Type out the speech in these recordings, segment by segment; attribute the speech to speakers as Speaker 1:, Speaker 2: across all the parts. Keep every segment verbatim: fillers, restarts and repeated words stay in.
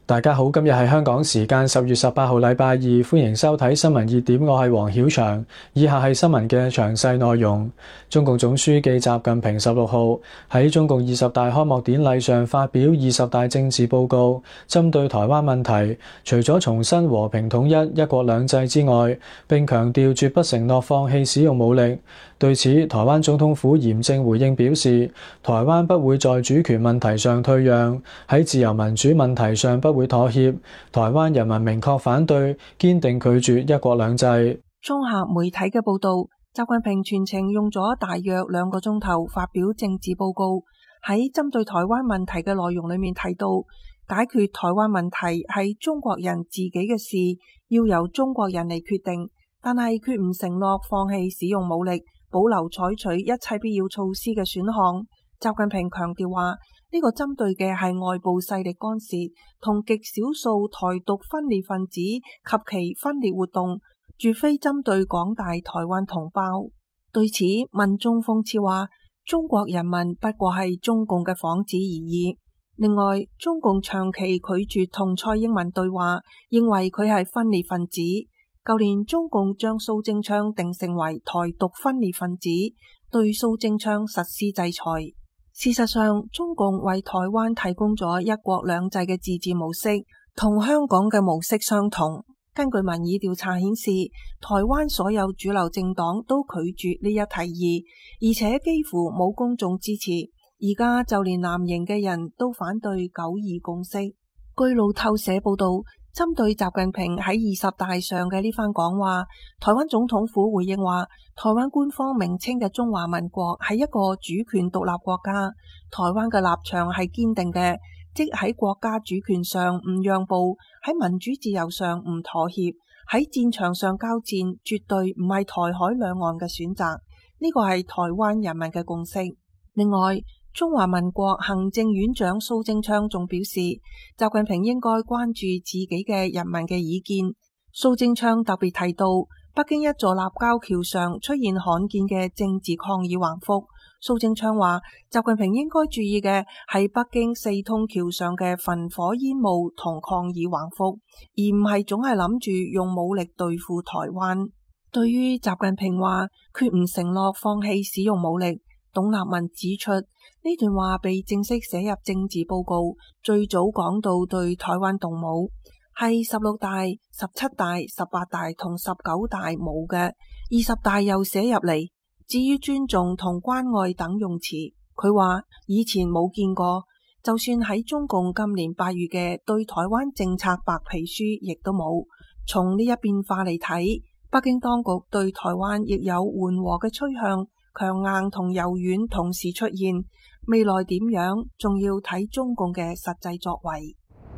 Speaker 1: 大家好，今日係香港時間十月十八號禮拜二，歡迎收睇新聞熱點，我係黃曉翔。以下係新聞嘅詳細內容。中共總書記習近平十六號喺中共二十大開幕典禮上發表二十大政治報告，針對台灣問題，除咗重申和平統一、一國兩制之外，並強調絕不承諾放棄使用武力。對此，台灣總統府嚴正回應表示，台灣不會在主權問題上退讓，喺自由民主問題上不會妥協。台灣人民明確反對，堅定拒絕一國兩制。
Speaker 2: 綜合媒體嘅報道，習近平全程用咗大約兩個鐘頭發表政治報告，喺針對台灣問題嘅內容裏面提到，解決台灣問題係中國人自己嘅事，要由中國人嚟決定，但係決唔承諾放棄使用武力，保留採取一切必要措施嘅選項。習近平強調話，呢個針對嘅係外部勢力干涉同極少數台獨分裂分子及其分裂活動，絕非針對廣大台灣同胞。對此，民眾諷刺話，中國人民不過係中共嘅幌子而已。另外，中共長期拒絕同蔡英文對話，認為佢係分裂分子。舊年中共將蘇貞昌定性為台獨分裂分子，對蘇貞昌實施制裁。事實上，中共為台灣提供咗一國兩制嘅自治模式，同香港嘅模式相同。根據民意調查顯示，台灣所有主流政黨都拒絕呢一提議，而且幾乎冇公眾支持。而家就連藍營嘅人都反對九二共識。據路透社報道，針對習近平喺二十大上嘅呢番講話，台灣總統府回應話，台灣官方名稱嘅中華民國係一個主權獨立國家，台灣嘅立場係堅定嘅，即喺國家主權上唔讓步，喺民主自由上唔妥協，喺戰場上交戰絕對唔係台海兩岸嘅選擇，呢個係台灣人民嘅共識。另外，中華民國行政院長蘇貞昌仲表示，習近平應該關注自己嘅人民嘅意見。蘇貞昌特別提到，北京一座立交橋上出現罕見嘅政治抗議橫幅。蘇貞昌話，習近平應該注意嘅係北京四通橋上嘅焚火煙霧同抗議橫幅，而唔係總係諗住用武力對付台灣。對於習近平話決唔承諾放棄使用武力，董立文指出，呢段話被正式寫入政治報告，最早講到對台灣動武，係十六大、十七大、十八大同十九大冇嘅，二十大又寫入嚟。至於尊重同關愛等用詞，佢話以前冇見過，就算喺中共今年八月嘅對台灣政策白皮書亦都冇。從呢一變化嚟睇，北京當局對台灣亦有緩和嘅趨向，強硬同柔軟同時出現，未來點樣仲要睇中共嘅實際作為。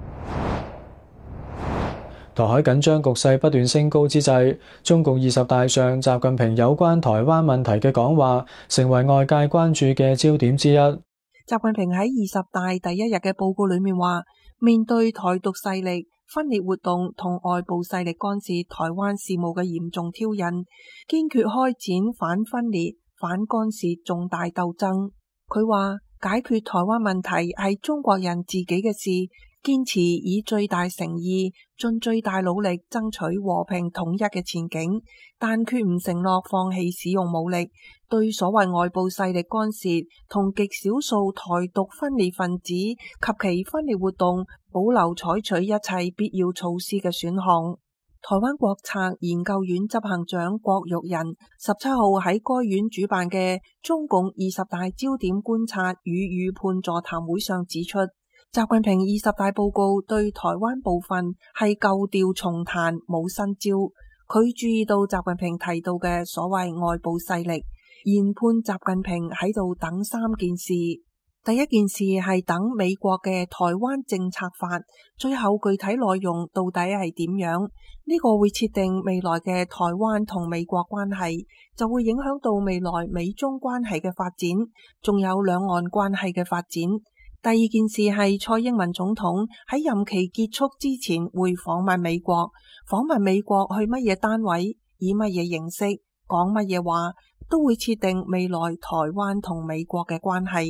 Speaker 1: 台海緊張局勢不斷升高之際，中共二十大上習近平有關台灣問題嘅講話成為外界關注嘅焦點之一。
Speaker 2: 習近平喺二十大第一日嘅報告裏面話，面對台獨勢力分裂活動同外部勢力干涉台灣事務嘅嚴重挑釁，堅決開展反分裂、反干涉重大鬥爭。佢話，解決台灣問題係中國人自己嘅事，堅持以最大誠意、盡最大努力爭取和平統一嘅前景，但決唔承諾放棄使用武力，對所謂外部勢力干涉同極少數台獨分裂分子及其分裂活動，保留採取一切必要措施嘅選項。台灣國策研究院執行長郭玉仁十七號喺該院主辦嘅中共二十大焦點觀察與預判座談會上指出，習近平二十大報告對台灣部分係舊調重彈，冇新招。佢注意到習近平提到嘅所謂外部勢力，研判習近平喺度等三件事。第一件事係等美國嘅台灣政策法，最後具體內容到底係點樣？呢個會設定未來嘅台灣同美國關係，就會影響到未來美中關係嘅發展，仲有兩岸關係嘅發展。第二件事係蔡英文總統喺任期結束之前會訪問美國，訪問美國去乜嘢單位，以乜嘢形式，講乜嘢話，都會設定未來台灣同美國嘅關係。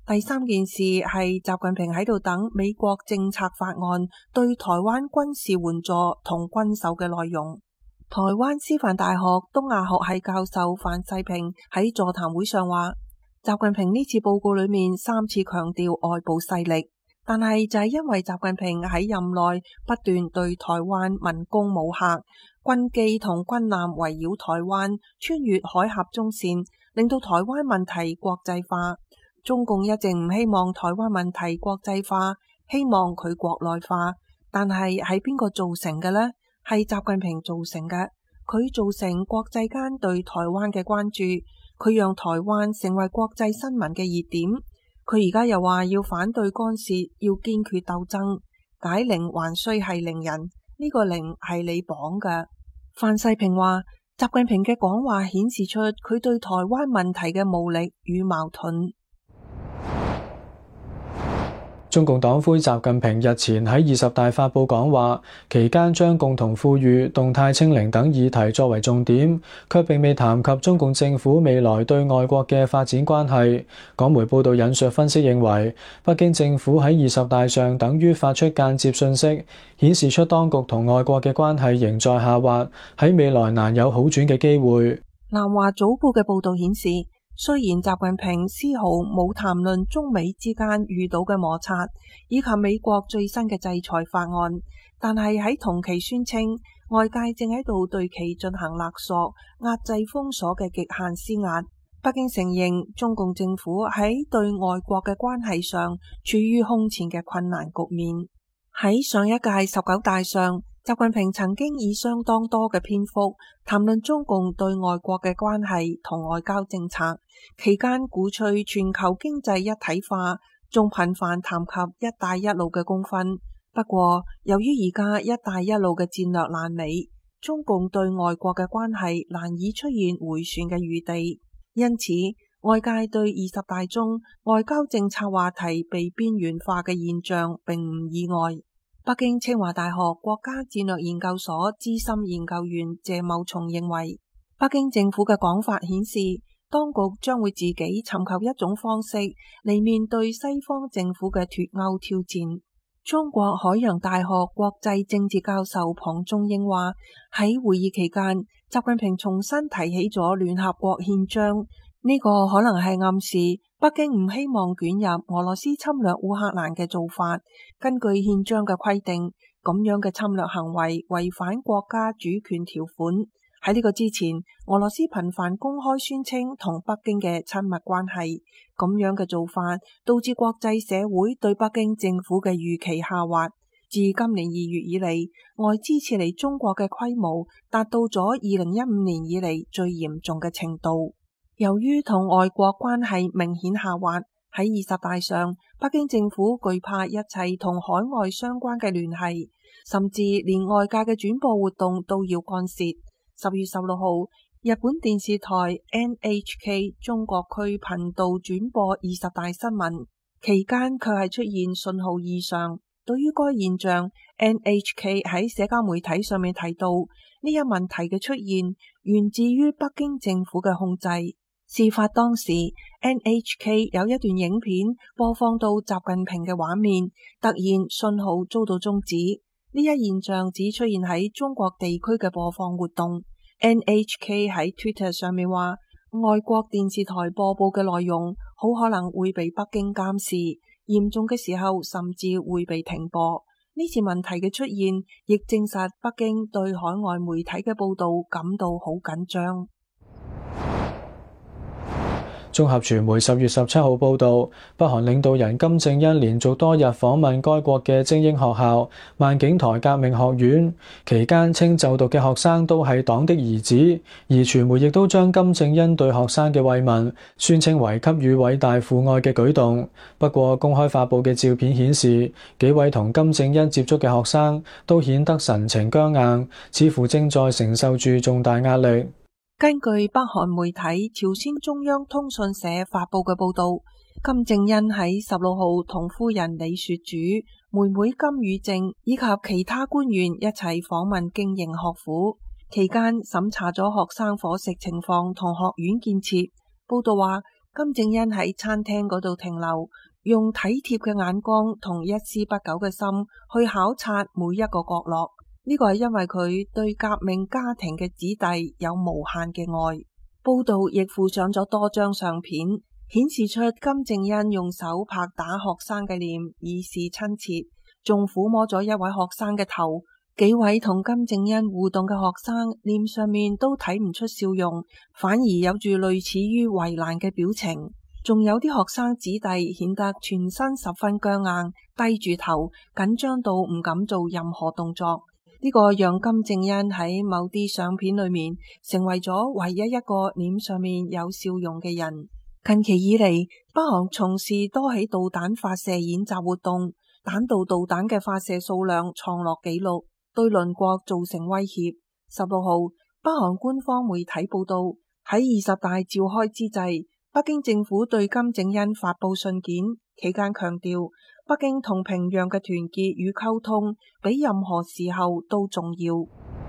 Speaker 2: 第三件事係習近平喺度等美國政策法案對台灣軍事援助同軍售嘅內容。台灣師範大學東亞學系教授范世平喺座談會上話，習近平呢次報告裏面三次強調外部勢力，但係就係因為習近平喺任內不斷對台灣文攻武嚇，軍機同軍艦圍繞台灣，穿越海峽中線，令到台灣問題國際化。中共一直唔希望台灣問題國際化，希望佢國內化，但係係邊個造成嘅呢？係習近平造成嘅，佢造成國際間對台灣嘅關注，佢讓台灣成為國際新聞嘅熱點。佢而家又話要反對干涉，要堅決鬥爭，解鈴還須繫鈴人，呢、這個鈴係你綁嘅。范世平話，習近平嘅講話顯示出佢對台灣問題嘅無力與矛盾。
Speaker 1: 中共黨魁習近平日前喺二十大發佈講話，期間將共同富裕、動態清零等議題作為重點，卻並未談及中共政府未來對外國嘅發展關係。港媒報道引述分析認為，北京政府喺二十大上等於發出間接信息，顯示出當局同外國嘅關係仍在下滑，喺未來難有好轉嘅機會。
Speaker 2: 南華早報嘅報道顯示，雖然習近平絲毫冇談論中美之間遇到嘅摩擦，以及美國最新嘅制裁法案，但係喺同期宣稱外界正喺度對其進行勒索、壓制、封鎖嘅極限施壓。北京承認中共政府喺對外國嘅關係上處於空前嘅困難局面。喺上一屆十九大上，習近平曾經以相當多嘅篇幅談論中共對外國嘅關係同外交政策，期間鼓吹全球經濟一體化，仲頻繁談及一帶一路嘅功勳。不過，由於而家一帶一路嘅戰略爛尾，中共對外國嘅關係難以出現回旋嘅餘地，因此外界對二十大中外交政策話題被邊緣化嘅現象並唔意外。北京清華大學國家戰略研究所資深研究員謝茂松認為，北京政府嘅講法顯示，當局將會自己尋求一種方式嚟面對西方政府嘅脫歐挑戰。中國海洋大學國際政治教授龐中英話，喺會議期間，習近平重新提起咗聯合國憲章，呢、這個可能係暗示北京唔希望捲入俄羅斯侵略烏克蘭嘅做法。根據憲章嘅規定，咁樣嘅侵略行為違反國家主權條款。喺呢個之前，俄羅斯頻繁公開宣稱同北京嘅親密關係，咁樣嘅做法導致國際社會對北京政府嘅預期下滑。自今年二月以嚟，外資撤離中國嘅規模達到咗二零一五年以嚟最嚴重嘅程度。由於同外國關係明顯下滑，喺二十大上，北京政府懼怕一切同海外相關嘅聯繫，甚至連外界嘅轉播活動都要干涉。十月十六號，日本電視台 N H K 中國區頻道轉播二十大新聞期間，卻係出現信號異常。對於該現象， N H K 喺社交媒體上面提到，呢一問題嘅出現源自於北京政府嘅控制。事發當時 ，N H K 有一段影片播放到習近平嘅畫面，突然信號遭到終止。呢一現象只出現喺中國地區嘅播放活動。N H K 喺 Twitter 上面話，外國電視台播報嘅內容好可能會被北京監視，嚴重嘅時候甚至會被停播。呢次問題嘅出現，亦證實北京對海外媒體嘅報道感到好緊張。
Speaker 1: 綜合傳媒十月十七號報導，北韓領導人金正恩連續多日訪問該國嘅精英學校萬景台革命學院，期間稱就讀嘅學生都係黨的兒子，而傳媒亦都將金正恩對學生嘅慰問宣稱為給予偉大父愛嘅舉動。不過，公開發布嘅照片顯示，幾位同金正恩接觸嘅學生都顯得神情僵硬，似乎正在承受住重大壓力。
Speaker 2: 根據北韓媒體朝鮮中央通訊社發佈嘅報道，金正恩喺十六號同夫人李雪主、妹妹金與正以及其他官員一齊訪問經營學府，期間審查咗學生伙食情況同學院建設。報道話， 金正恩喺餐廳嗰度停留，用體貼嘅眼光同一絲不苟嘅心去考察每一個角落。呢個係因為佢對革命家庭嘅子弟有無限嘅愛。報道亦附上咗多張相片，顯示出金正恩用手拍打學生嘅臉，以示親切，仲撫摸咗一位學生嘅頭。幾位同金正恩互動嘅學生臉上面都睇唔出笑容，反而有住類似於為難嘅表情。仲有啲學生子弟顯得全身十分僵硬，低住頭，緊張到唔敢做任何動作。呢個讓金正恩喺某啲相片裏面成為咗唯一一個臉上面有笑容嘅人。近期以嚟，北韓從事多起導彈發射演習活動，彈道導彈嘅發射數量創落紀錄，對鄰國造成威脅。十六號，北韓官方媒體報道，喺二十大召開之際，北京政府對金正恩發佈信件，期間強調北京同平壤嘅團結與溝通比任何時候都重要。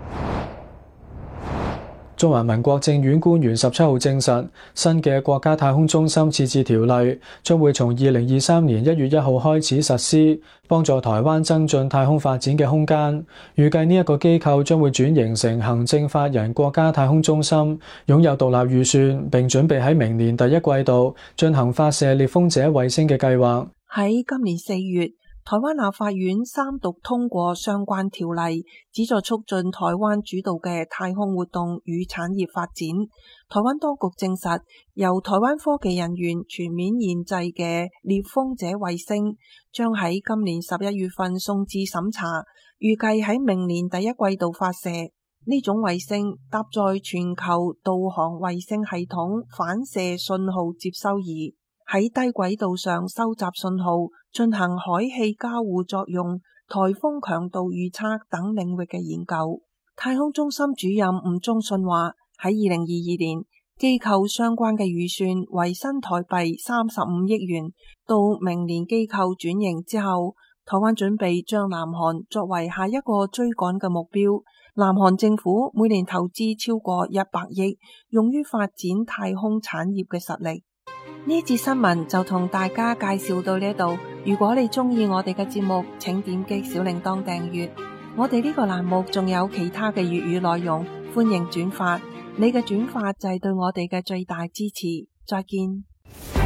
Speaker 1: 中華民國政院官員十七號證實，新嘅國家太空中心設置條例將會從二零二三年一月一號開始實施，幫助台灣增進太空發展嘅空間。預計呢一個機構將會轉型成行政法人國家太空中心，擁有獨立預算，並準備喺明年第一季度進行發射獵風者衛星嘅計劃。
Speaker 2: 喺今年四月，台灣立法院三讀通過相關條例，旨在促進台灣主導嘅太空活動與產業發展。台灣當局證實，由台灣科技人員全面研製嘅獵風者衛星將喺今年十一月份送至審查，預計喺明年第一季度發射。呢種衛星搭載全球導航衛星系統反射信號接收儀，喺低軌道上收集信號，進行氦氣交互作用、颱風強度預測等領域嘅研究。太空中心主任吳忠信話，喺二零二二年，機構相關嘅預算為新台幣三十五億元。到明年機構轉型之後，台灣準備將南韓作為下一個追趕嘅目標。南韓政府每年投資超過一百億，用於發展太空產業嘅實力。呢節新聞就同大家介紹到呢度。如果你中意我哋嘅節目，請點擊小鈴鐺訂閱。我哋呢個欄目仲有其他嘅粵語內容，歡迎轉發。你嘅轉發就係對我哋嘅最大支持。再見。